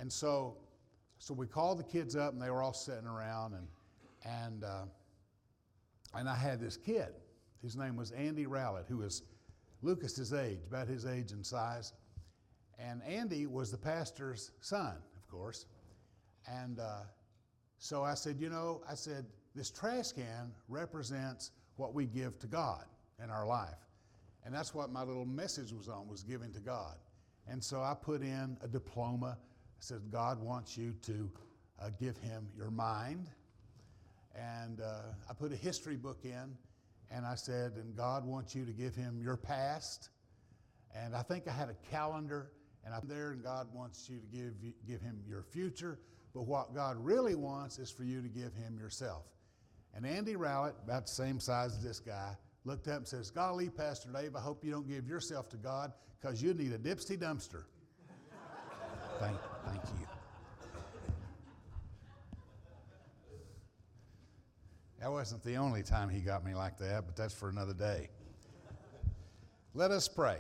And so we called the kids up, and they were all sitting around, and I had this kid. His name was Andy Rowlett, who was Lucas's age, about his age and size. And Andy was the pastor's son, of course. And so I said, this trash can represents what we give to God in our life. And that's what my little message was on, was giving to God. And so I put in a diploma. I said, God wants you to give him your mind. And I put a history book in, and I said, and God wants you to give him your past. And I think I had a calendar, and I'm there, and God wants you to give him your future. But what God really wants is for you to give him yourself. And Andy Rowlett, about the same size as this guy, looked up and says, golly, Pastor Dave, I hope you don't give yourself to God, because you need a dipsy dumpster. Thank you. That wasn't the only time he got me like that, but that's for another day. Let us pray.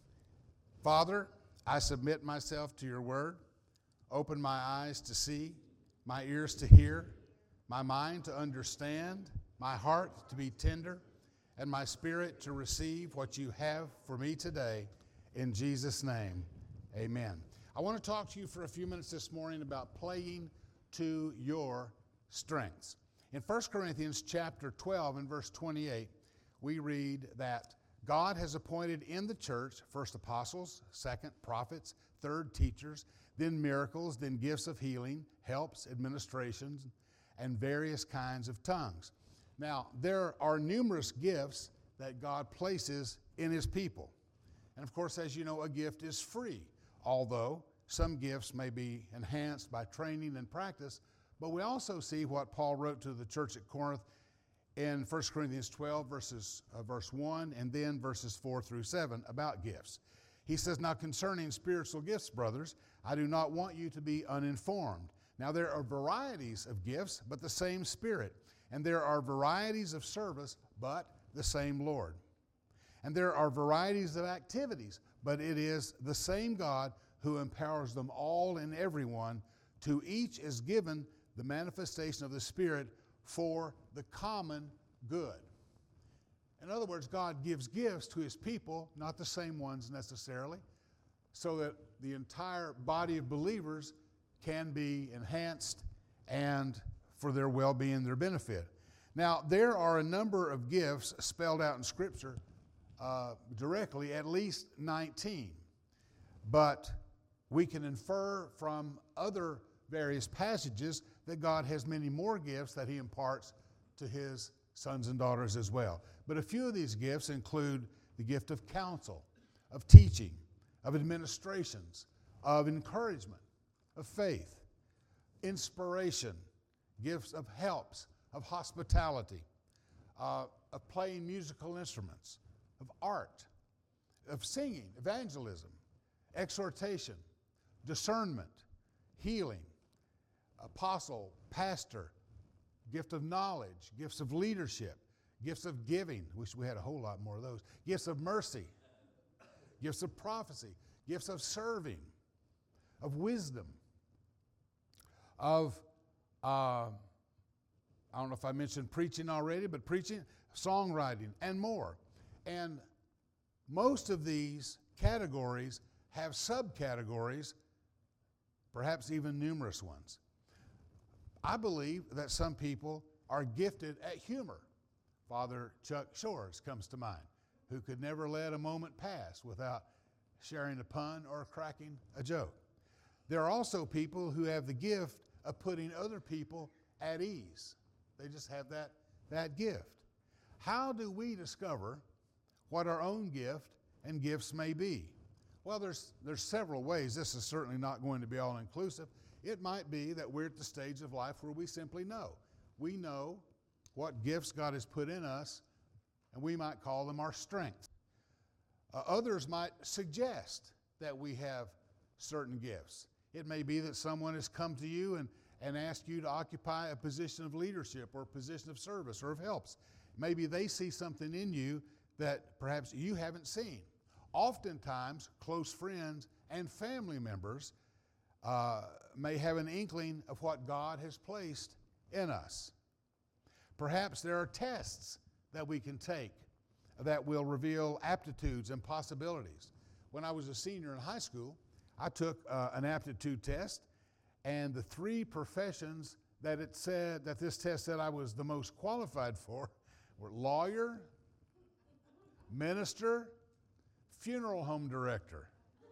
Father, I submit myself to your word. Open my eyes to see, my ears to hear, my mind to understand, my heart to be tender, and my spirit to receive what you have for me today. In Jesus' name, amen. I want to talk to you for a few minutes this morning about playing to your strengths. In 1 Corinthians chapter 12 and verse 28, we read that God has appointed in the church first apostles, second prophets, third teachers, then miracles, then gifts of healing, helps, administrations, and various kinds of tongues. Now, there are numerous gifts that God places in his people. And of course, as you know, a gift is free, although some gifts may be enhanced by training and practice. But we also see what Paul wrote to the church at Corinth in 1 Corinthians 12, verse 1, and then verses 4 through 7 about gifts. He says, now concerning spiritual gifts, brothers, I do not want you to be uninformed. Now there are varieties of gifts, but the same Spirit. And there are varieties of service, but the same Lord. And there are varieties of activities, but it is the same God who empowers them all and everyone. To each is given the manifestation of the Spirit for the common good. In other words, God gives gifts to his people, not the same ones necessarily, so that the entire body of believers can be enhanced and for their well-being, their benefit. Now, there are a number of gifts spelled out in Scripture directly, at least 19. But we can infer from other various passages that God has many more gifts that he imparts to his sons and daughters as well. But a few of these gifts include the gift of counsel, of teaching, of administrations, of encouragement, of faith, inspiration, gifts of helps, of hospitality, of playing musical instruments, of art, of singing, evangelism, exhortation, discernment, healing, apostle, pastor, gift of knowledge, gifts of leadership, gifts of giving. Wish we had a whole lot more of those. Gifts of mercy, gifts of prophecy, gifts of serving, of wisdom, of, I don't know if I mentioned preaching already, but preaching, songwriting, and more. And most of these categories have subcategories, perhaps even numerous ones. I believe that some people are gifted at humor. Father Chuck Shores comes to mind, who could never let a moment pass without sharing a pun or cracking a joke. There are also people who have the gift of putting other people at ease. They just have that gift. How do we discover what our own gift and gifts may be? Well, there's several ways. This is certainly not going to be all-inclusive. It might be that we're at the stage of life where we simply know. We know what gifts God has put in us, and we might call them our strengths. Others might suggest that we have certain gifts. It may be that someone has come to you and asked you to occupy a position of leadership or a position of service or of helps. Maybe they see something in you that perhaps you haven't seen. Oftentimes, close friends and family members may have an inkling of what God has placed in us. Perhaps there are tests that we can take that will reveal aptitudes and possibilities. When I was a senior in high school, I took an aptitude test, and the three professions that this test said I was the most qualified for were lawyer, minister, funeral home director.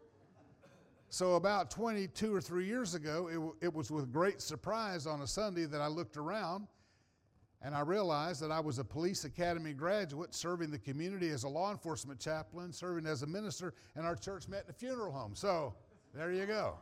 So about 22 or 3 years ago, it was with great surprise on a Sunday that I looked around and I realized that I was a police academy graduate serving the community as a law enforcement chaplain, serving as a minister, and our church met in a funeral home. So there you go.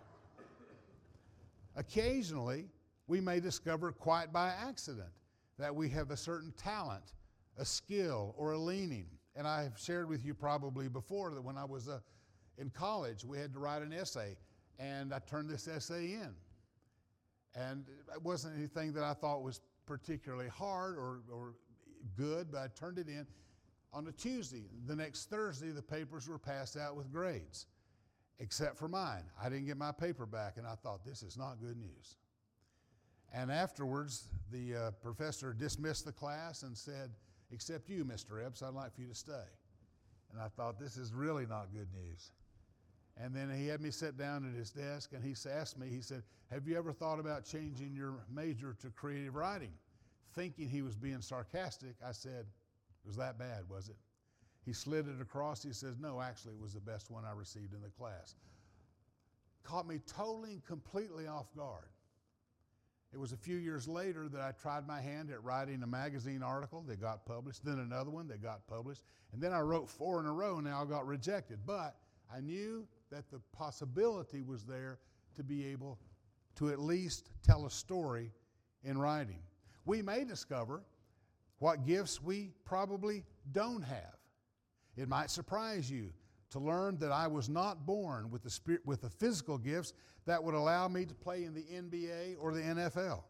Occasionally, we may discover quite by accident that we have a certain talent, a skill, or a leaning. And I have shared with you probably before that when I was in college, we had to write an essay, and I turned this essay in. And it wasn't anything that I thought was particularly hard or good, but I turned it in on a Tuesday. The next Thursday, the papers were passed out with grades, except for mine. I didn't get my paper back, and I thought, this is not good news. And afterwards, the professor dismissed the class and said, except you, Mr. Epps, I'd like for you to stay. And I thought, this is really not good news. And then he had me sit down at his desk, and he asked me, he said, have you ever thought about changing your major to creative writing? Thinking he was being sarcastic, I said, it was that bad, was it? He slid it across. He says, no, actually, it was the best one I received in the class. Caught me totally and completely off guard. It was a few years later that I tried my hand at writing a magazine article that got published, then another one that got published, and then I wrote 4 in a row, and now I got rejected. But I knew that the possibility was there to be able to at least tell a story in writing. We may discover what gifts we probably don't have. It might surprise you to learn that I was not born with the physical gifts that would allow me to play in the NBA or the NFL.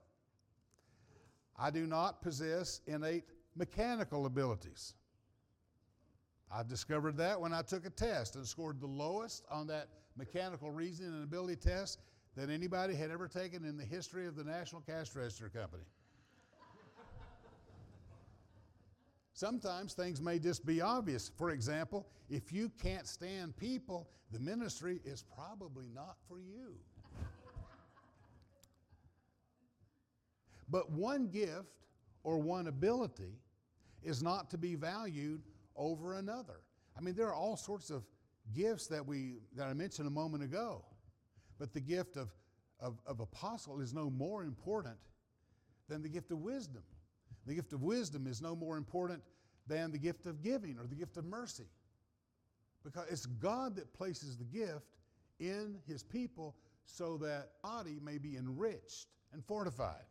I do not possess innate mechanical abilities. I discovered that when I took a test and scored the lowest on that mechanical reasoning and ability test that anybody had ever taken in the history of the National Cash Register Company. Sometimes things may just be obvious. For example, if you can't stand people, the ministry is probably not for you. But one gift or one ability is not to be valued over another. I mean, there are all sorts of gifts that I mentioned a moment ago, but the gift of apostle is no more important than the gift of wisdom. The gift of wisdom is no more important than the gift of giving or the gift of mercy, because it's God that places the gift in His people so that the body may be enriched and fortified.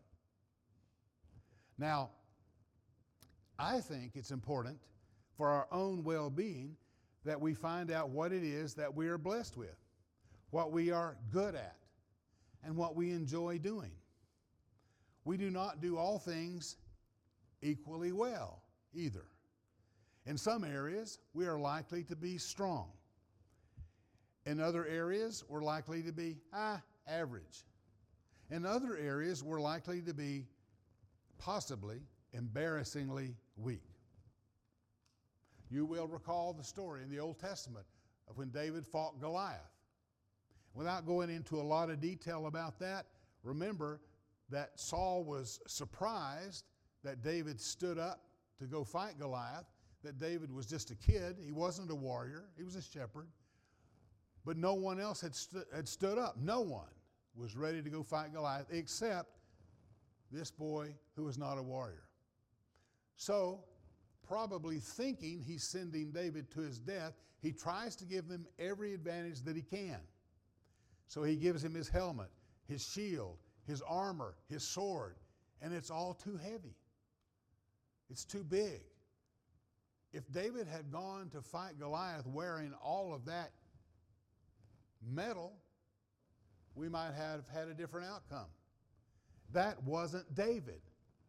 Now, I think it's important for our own well-being that we find out what it is that we are blessed with, what we are good at, and what we enjoy doing. We do not do all things equally well either. In some areas, we are likely to be strong. In other areas, we're likely to be average. In other areas, we're likely to be possibly embarrassingly weak. You will recall the story in the Old Testament of when David fought Goliath. Without going into a lot of detail about that, remember that Saul was surprised that David stood up to go fight Goliath, that David was just a kid. He wasn't a warrior. He was a shepherd. But no one else had stood up. No one was ready to go fight Goliath except this boy who was not a warrior. So, probably thinking he's sending David to his death, he tries to give him every advantage that he can. So he gives him his helmet, his shield, his armor, his sword, and it's all too heavy. It's too big. If David had gone to fight Goliath wearing all of that metal, we might have had a different outcome. That wasn't David.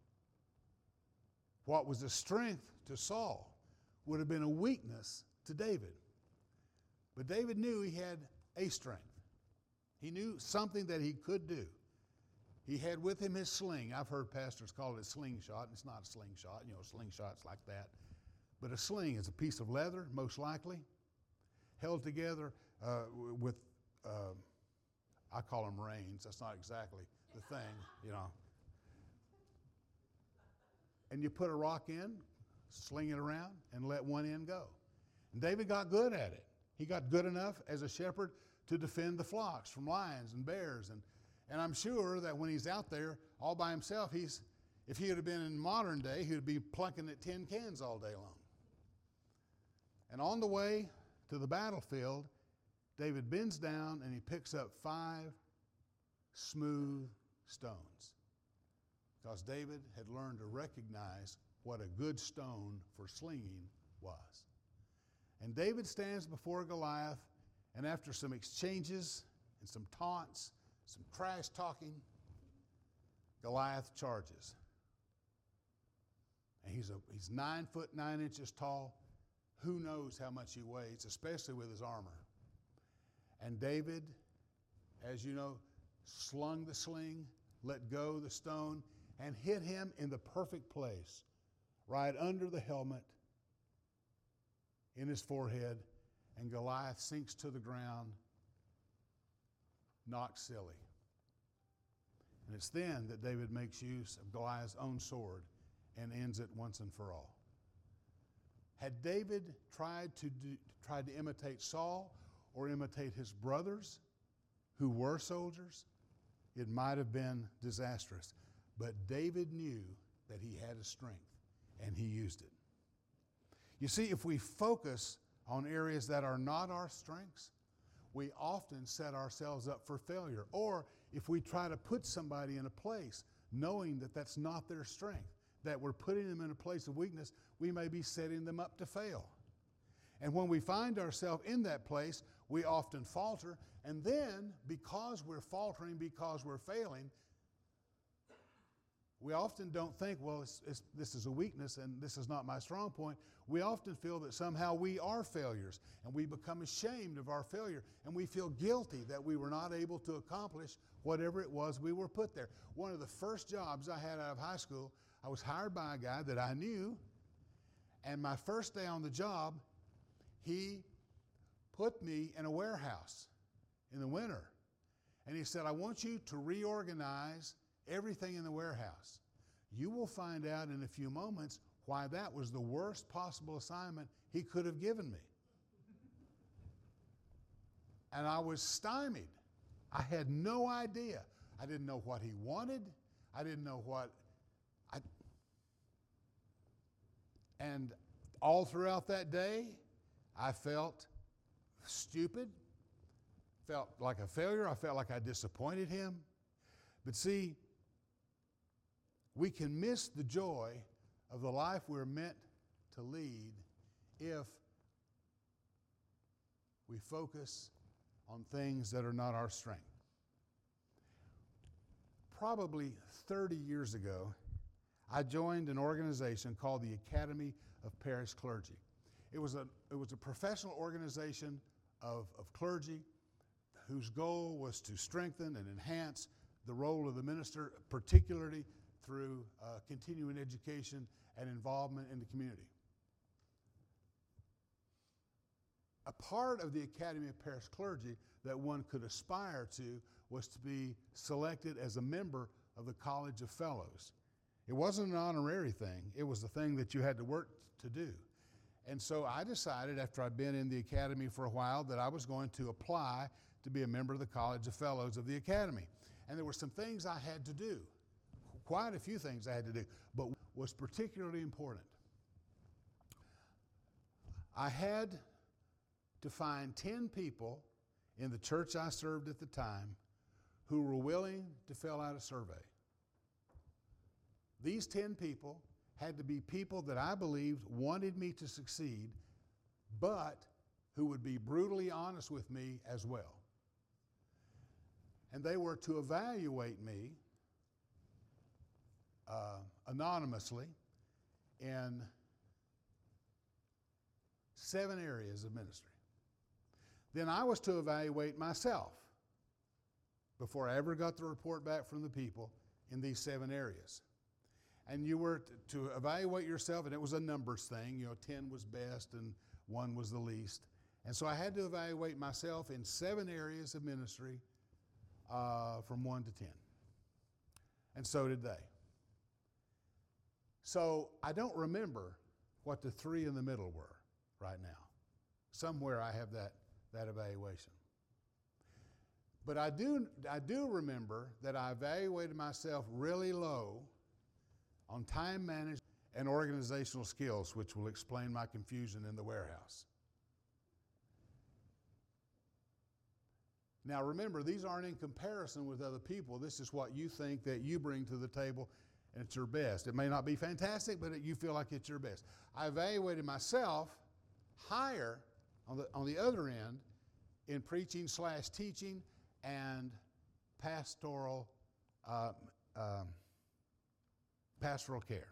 What was a strength to Saul would have been a weakness to David. But David knew he had a strength. He knew something that he could do. He had with him his sling. I've heard pastors call it a slingshot, and it's not a slingshot. Slingshots like that. But a sling is a piece of leather, most likely, held together with, I call them reins. That's not exactly the thing, And you put a rock in, sling it around, and let one end go. And David got good at it. He got good enough as a shepherd to defend the flocks from lions and bears. And I'm sure that when he's out there all by himself, if he had been in modern day, he would be plucking at tin cans all day long. And on the way to the battlefield, David bends down and he picks up 5 smooth stones. Because David had learned to recognize what a good stone for slinging was. And David stands before Goliath, and after some exchanges and some taunts, some trash talking, Goliath charges. And he's 9 foot 9 inches tall. Who knows how much he weighs, especially with his armor. And David, as you know, slung the sling, let go the stone, and hit him in the perfect place, right under the helmet, in his forehead, and Goliath sinks to the ground, knocked silly. And it's then that David makes use of Goliath's own sword and ends it once and for all. Had David tried to imitate Saul or imitate his brothers who were soldiers, it might have been disastrous. But David knew that he had a strength, and he used it. You see, if we focus on areas that are not our strengths, we often set ourselves up for failure. Or if we try to put somebody in a place knowing that that's not their strength, that we're putting them in a place of weakness, we may be setting them up to fail. And when we find ourselves in that place, we often falter. And then, because we're faltering, because we're failing, we often don't think, well, this is a weakness and this is not my strong point. We often feel that somehow we are failures, and we become ashamed of our failure, and we feel guilty that we were not able to accomplish whatever it was we were put there. One of the first jobs I had out of high school, I was hired by a guy that I knew, and my first day on the job, he put me in a warehouse in the winter, and he said, I want you to reorganize everything in the warehouse. You will find out in a few moments why that was the worst possible assignment he could have given me. And I was stymied. I had no idea. I didn't know what he wanted. I didn't know and all throughout that day, I felt stupid, felt like a failure. I felt like I disappointed him. But see, we can miss the joy of the life we're meant to lead if we focus on things that are not our strength. Probably 30 years ago, I joined an organization called the Academy of Parish Clergy. It was a professional organization of clergy whose goal was to strengthen and enhance the role of the minister, particularly through continuing education and involvement in the community. A part of the Academy of Parish Clergy that one could aspire to was to be selected as a member of the College of Fellows. It wasn't an honorary thing. It was the thing that you had to work to do. And so I decided, after I'd been in the Academy for a while, that I was going to apply to be a member of the College of Fellows of the Academy. And there were some things I had to do. Quite a few things I had to do, but was particularly important. I had to find 10 people in the church I served at the time who were willing to fill out a survey. These 10 people had to be people that I believed wanted me to succeed, but who would be brutally honest with me as well. And they were to evaluate me anonymously in 7 areas of ministry. Then I was to evaluate myself before I ever got the report back from the people in these 7 areas. And you were to evaluate yourself, and it was a numbers thing. 10 was best and 1 was the least. And so I had to evaluate myself in 7 areas of ministry from 1 to 10. And so did they. So I don't remember what the 3 in the middle were right now. Somewhere I have that evaluation. But I do remember that I evaluated myself really low on time management and organizational skills, which will explain my confusion in the warehouse. Now remember, these aren't in comparison with other people. This is what you think that you bring to the table, and it's your best. It may not be fantastic, but you feel like it's your best. I evaluated myself higher on the other end in preaching/teaching and pastoral care.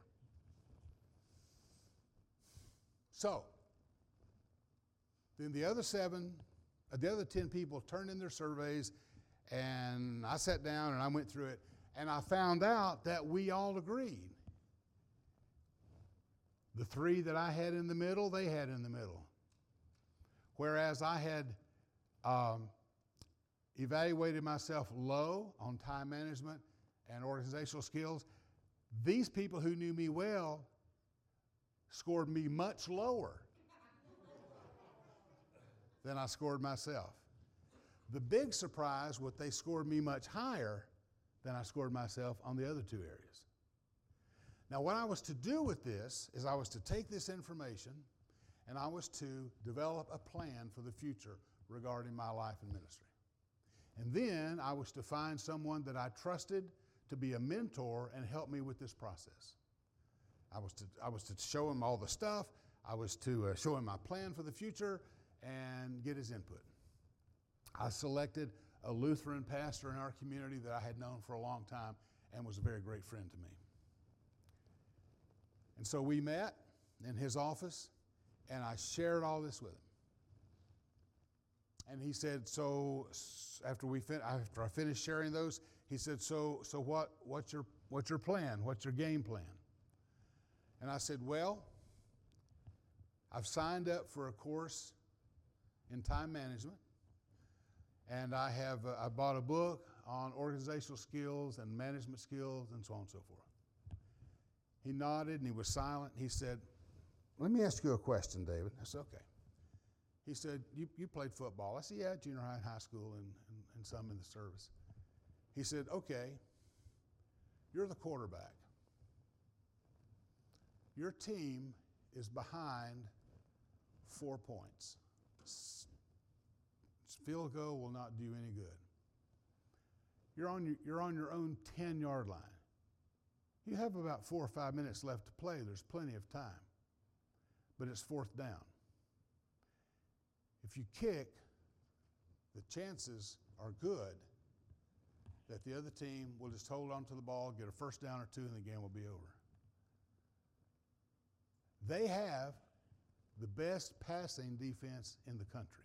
So, then the other 10 people turned in their surveys, and I sat down and I went through it, and I found out that we all agreed. The 3 that I had in the middle, they had in the middle. Whereas I had evaluated myself low on time management and organizational skills, these people who knew me well scored me much lower than I scored myself. The big surprise was they scored me much higher than I scored myself on the other 2 areas. Now, what I was to do with this is I was to take this information and I was to develop a plan for the future regarding my life and ministry. And then I was to find someone that I trusted to be a mentor and help me with this process. I was to show him all the stuff. I was to show him my plan for the future and get his input. I selected a Lutheran pastor in our community that I had known for a long time and was a very great friend to me. And so we met in his office, and I shared all this with him. And he said, so after I finished sharing those, he said, so what's your plan? What's your game plan? And I said, well, I've signed up for a course in time management, and I bought a book on organizational skills and management skills and so on and so forth. He nodded and he was silent. He said, let me ask you a question, David. I said, okay. He said, you played football. I said, yeah, junior high and high school and some in the service. He said, okay, you're the quarterback. Your team is behind 4 points. Field goal will not do you any good. You're on your own 10-yard line. You have about 4 or 5 minutes left to play. There's plenty of time. But it's 4th down. If you kick, the chances are good that the other team will just hold on to the ball, get a 1st down or 2, and the game will be over. They have the best passing defense in the country.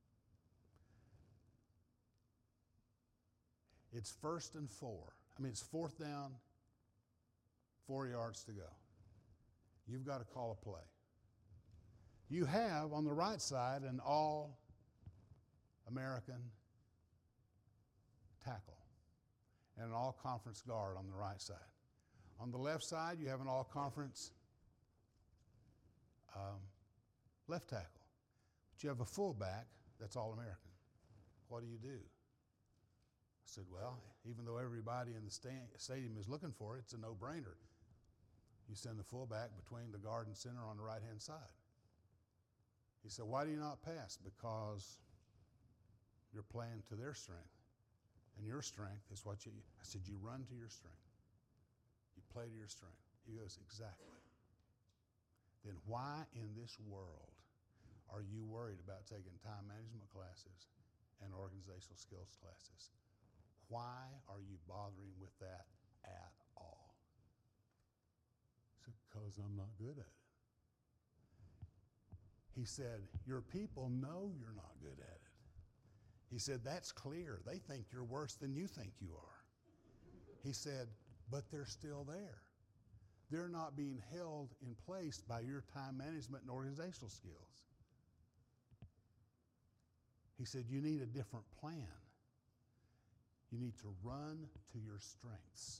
It's 1st and 4. It's 4th down, 4 yards to go. You've got to call a play. You have on the right side an all-American tackle and an all-conference guard on the right side. On the left side, you have an all-conference left tackle. But you have a fullback that's all-American. What do? I said, well, even though everybody in the stadium is looking for it, it's a no-brainer. You send the fullback between the guard and center on the right-hand side. He said, why do you not pass? Because you're playing to their strength. And your strength is what I said, you run to your strength. You play to your strength. He goes, exactly. Then why in this world are you worried about taking time management classes and organizational skills classes? Why are you bothering with that at all? I said, because I'm not good at it. He said, your people know you're not good at it. He said, that's clear. They think you're worse than you think you are. He said, but they're still there. They're not being held in place by your time management and organizational skills. He said, you need a different plan. You need to run to your strengths.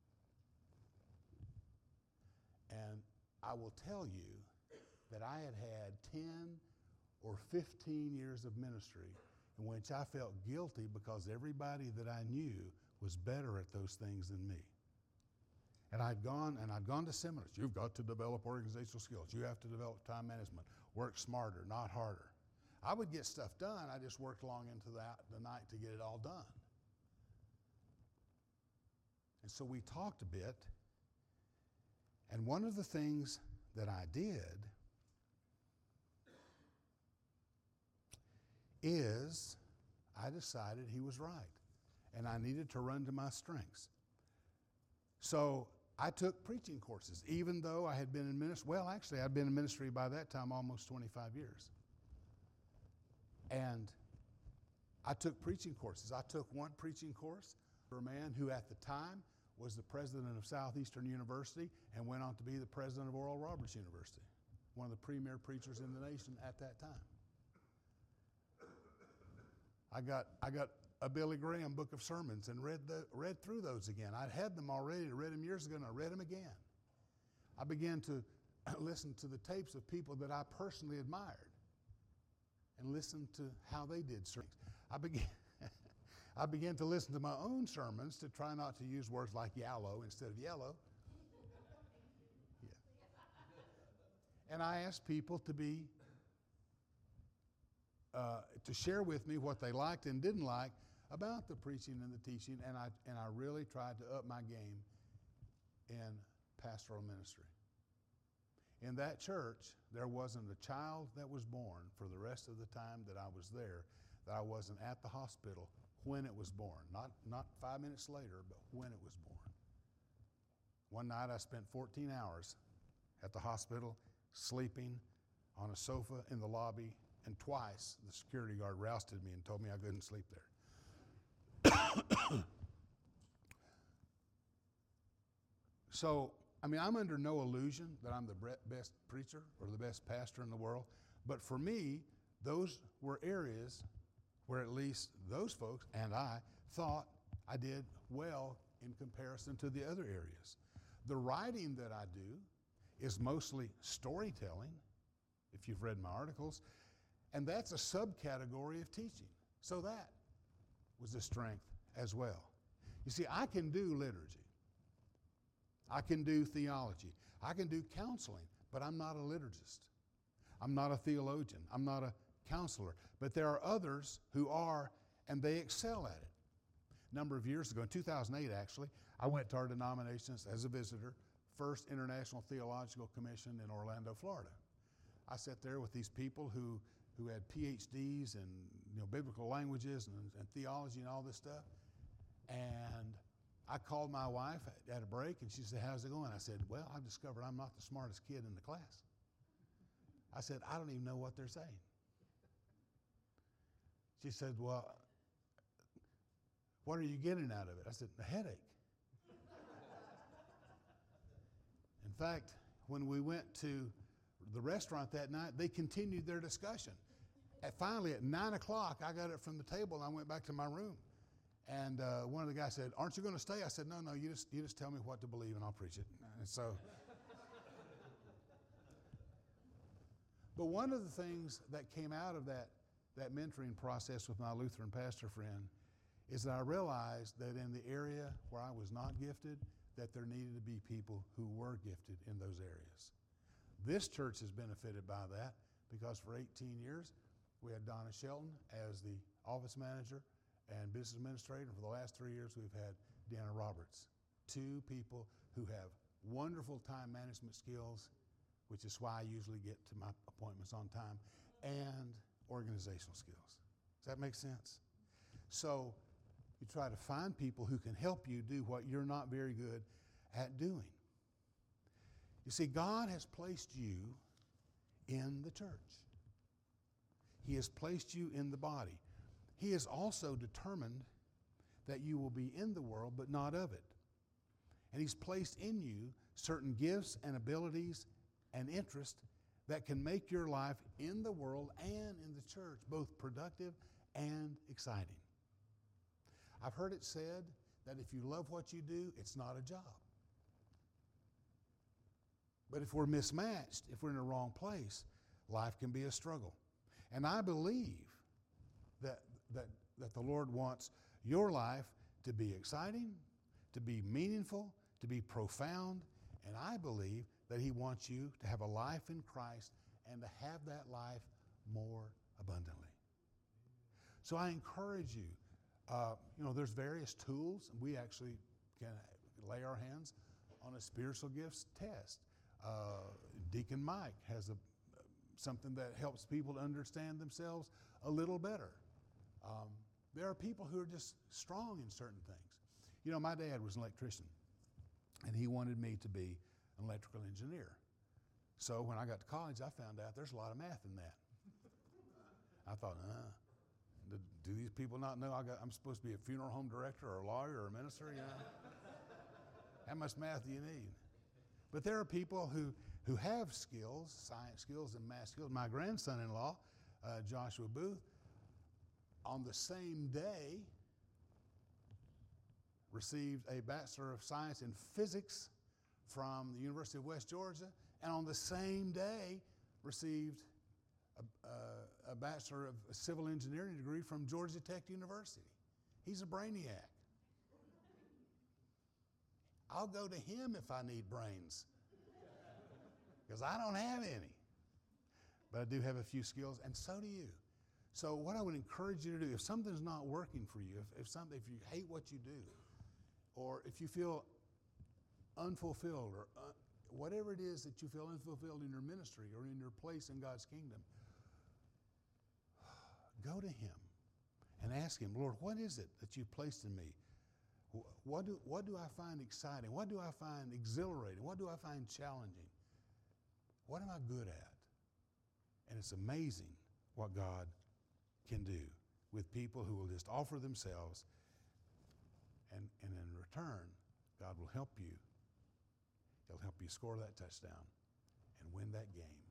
And I will tell you that I had had 10 or 15 years of ministry in which I felt guilty because everybody that I knew was better at those things than me. And I'd gone to seminars. You've got to develop organizational skills. You have to develop time management. Work smarter, not harder. I would get stuff done. I just worked long into the night to get it all done. And so we talked a bit. And one of the things that I did is I decided he was right. And I needed to run to my strengths. So I took preaching courses, even though I had been in ministry. Well, actually, I'd been in ministry by that time almost 25 years. And I took preaching courses. I took one preaching course for a man who at the time was the president of Southeastern University and went on to be the president of Oral Roberts University, one of the premier preachers in the nation at that time. I got a Billy Graham book of sermons and read through those again. I'd had them already. I read them years ago, and I read them again. I began to listen to the tapes of people that I personally admired and listen to how they did sermons. I began to listen to my own sermons to try not to use words like yallow instead of yellow. Yeah. And I asked people to share with me what they liked and didn't like about the preaching and the teaching, and I really tried to up my game in pastoral ministry. In that church, there wasn't a child that was born for the rest of the time that I was there that I wasn't at the hospital when it was born. Not 5 minutes later, but when it was born. One night I spent 14 hours at the hospital sleeping on a sofa in the lobby, and twice the security guard rousted me and told me I couldn't sleep there. So, I'm under no illusion that I'm the best preacher or the best pastor in the world, but for me, those were areas where at least those folks and I thought I did well in comparison to the other areas. The writing that I do is mostly storytelling, if you've read my articles, and that's a subcategory of teaching. So that was a strength as well. You see, I can do liturgy. I can do theology. I can do counseling, but I'm not a liturgist. I'm not a theologian. I'm not a counselor. But there are others who are, and they excel at it. A number of years ago, in 2008 actually, I went to our denominations as a visitor, First International Theological Commission in Orlando, Florida. I sat there with these people who had PhDs in biblical languages and theology and all this stuff. And I called my wife at a break, and she said, how's it going? I said, well, I've discovered I'm not the smartest kid in the class. I said, I don't even know what they're saying. She said, well, what are you getting out of it? I said, a headache. In fact, when we went to the restaurant that night, they continued their discussion. Finally, at 9 o'clock, I got up from the table and I went back to my room. And one of the guys said, aren't you going to stay? I said, no, you just tell me what to believe and I'll preach it. And so, but one of the things that came out of that mentoring process with my Lutheran pastor friend is that I realized that in the area where I was not gifted, that there needed to be people who were gifted in those areas. This church has benefited by that because for 18 years, we had Donna Shelton as the office manager and business administrator. For the last 3 years, we've had Deanna Roberts. Two people who have wonderful time management skills, which is why I usually get to my appointments on time, and organizational skills. Does that make sense? So you try to find people who can help you do what you're not very good at doing. You see, God has placed you in the church. He has placed you in the body. He is also determined that you will be in the world, but not of it. And He's placed in you certain gifts and abilities and interests that can make your life in the world and in the church both productive and exciting. I've heard it said that if you love what you do, it's not a job. But if we're mismatched, if we're in the wrong place, life can be a struggle. And I believe that the Lord wants your life to be exciting, to be meaningful, to be profound, and I believe that He wants you to have a life in Christ and to have that life more abundantly. So I encourage you, there's various tools. We actually can lay our hands on a spiritual gifts test. Deacon Mike has something that helps people to understand themselves a little better. There are people who are just strong in certain things. My dad was an electrician, and he wanted me to be an electrical engineer. So when I got to college, I found out there's a lot of math in that. I thought, do these people not know I'm supposed to be a funeral home director or a lawyer or a minister? How much math do you need? But there are people who have skills, science skills and math skills. My grandson-in-law, Joshua Booth, on the same day received a Bachelor of Science in Physics from the University of West Georgia, and on the same day received a Bachelor of Civil Engineering degree from Georgia Tech University. He's a brainiac. I'll go to him if I need brains, because I don't have any. But I do have a few skills, and so do you. So what I would encourage you to do, if something's not working for you, if you hate what you do, or if you feel unfulfilled, or whatever it is that you feel unfulfilled in your ministry or in your place in God's kingdom, go to Him and ask Him, Lord, what is it that you've placed in me? What do I find exciting? What do I find exhilarating? What do I find challenging? What am I good at? And it's amazing what God can do with people who will just offer themselves, and in return, God will help you. He'll help you score that touchdown and win that game.